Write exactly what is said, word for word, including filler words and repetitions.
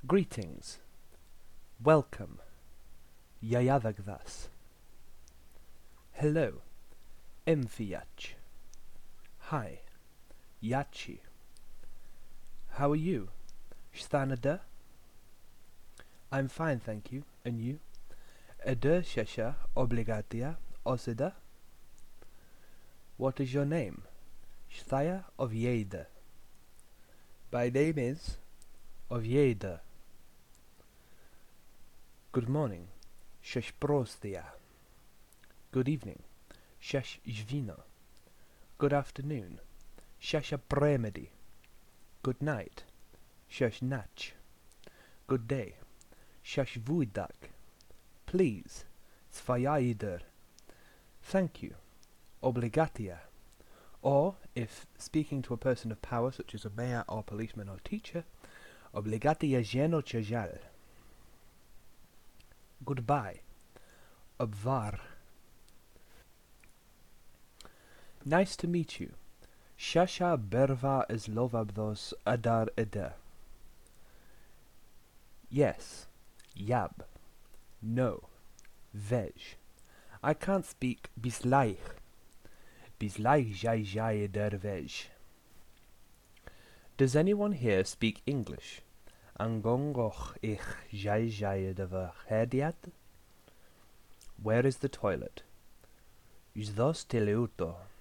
Greetings. Welcome. Jajadagvas. Hello. Emfiach. Hi. Yachi. How are you? Shtanada? I'm fine, thank you. And you? Eder shesha obligatia osida? What is your name? Shtaya of Yeda. My name is of Yeda. Good morning. Shesh prostia. Good evening. Shesh jvina. Good afternoon. Shesha premedi. Good night. Shesh nach. Good day. Shesh vuidak. Please. Svayaider. Thank you. Obligatia. Or, if speaking to a person of power such as a mayor or policeman or teacher, obligatia geno chajal. Goodbye. Obvar. Nice to meet you. Shasha berva islovabdos adar eder. Yes. Yab. No. Vej. I can't speak bislaich. Bislaich jai jai eder vej. Does anyone here speak English? Angongoch ich jai jai eder hediad? Where is the toilet? Is thos teleuto?